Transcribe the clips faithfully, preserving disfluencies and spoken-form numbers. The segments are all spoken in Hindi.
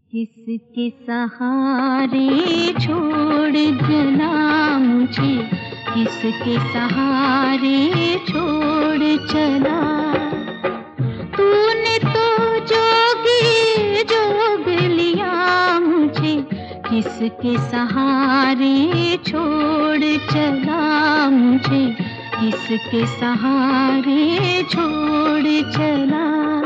किसके सहारे छोड़ चला मुझे, किसके सहारे छोड़ चला। तूने तो जोगी जोग लिया मुझे, किसके सहारे छोड़ चला मुझे, किसके सहारे छोड़ चला।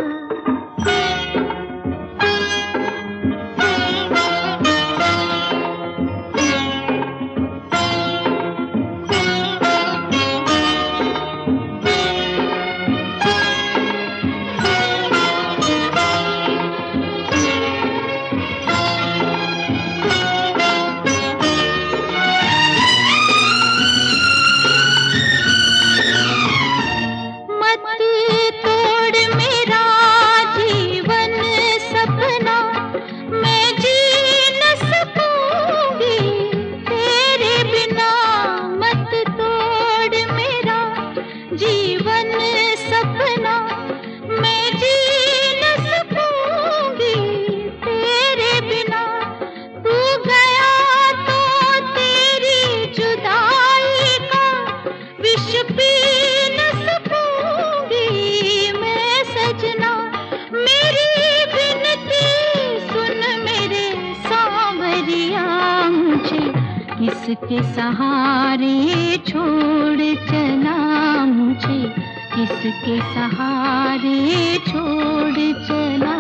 जीवन सपना मैं जी न सकूंगी तेरे बिना। तू गया तो तेरी जुदाई का विष पी न सकूंगी मैं सजना। मेरी बिनती सुन मेरे सांवरिया, मुझे किसके सहारे छोड़ चला मुझे, किसके सहारे छोड़ चला।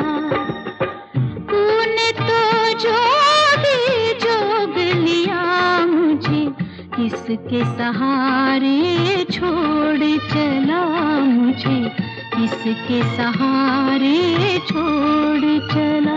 तूने तो जोगी जोग लिया मुझे, किसके सहारे छोड़ चला मुझे, किसके सहारे छोड़ चला।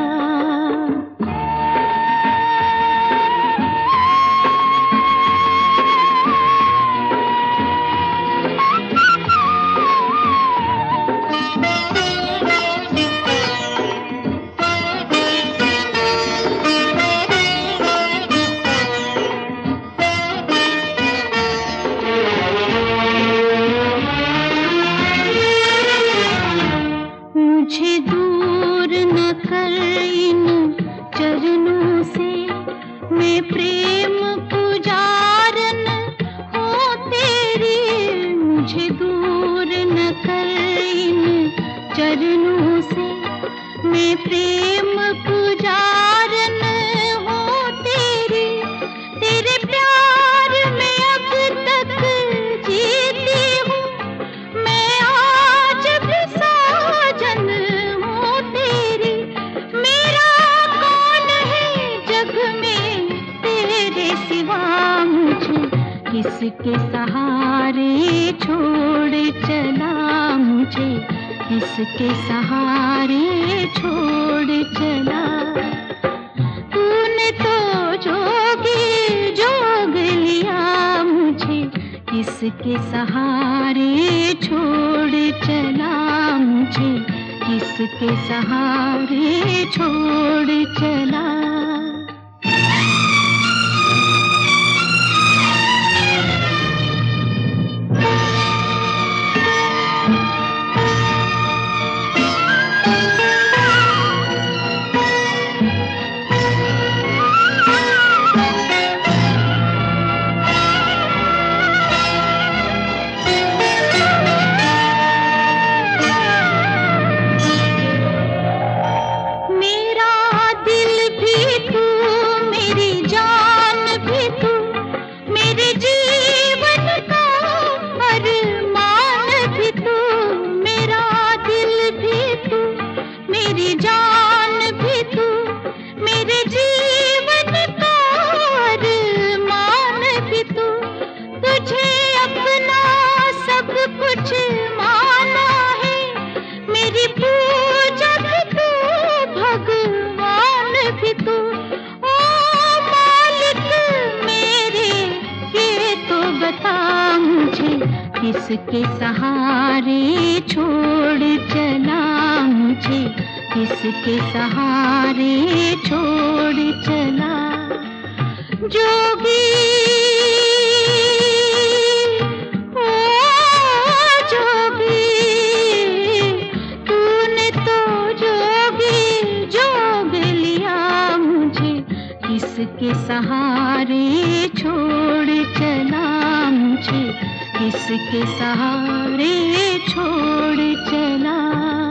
मुझे दूर न कर इन चरणों से, मैं प्रेम पुजारन हूँ तेरी। मुझे दूर न कर इन चरणों से, मैं प्रेम पुजारन हूँ तेरी। तेरे प्यार में अब तक जीती हूँ मैं, आज भी साजन हूँ तेरी। मेरा कौन है जग में तेरे सिवा, मुझे किसके सहारे छोड़ चला मुझे, किसके सहारे छोड़ चला। तूने तो जोगी जोग लिया मुझे, किसके सहारे छोड़ चला मुझे, किसके सहारे छोड़ चला। मेरी जान भी तू, मेरे जीवन का अरमान भी तू। तुझे अपना सब कुछ माना है, मेरी पूजा भी तू, भगवान भी तू। ओ मालिक मेरे ये तो बता मुझे, किसके सहारे छोड़ चला मुझे, किसके सहारे छोड़ चला। जोगी ओ जोगी, तूने तो जोगी जोग लिया किसके सहारे छोड़ चला मुझे, किसके सहारे छोड़ चला।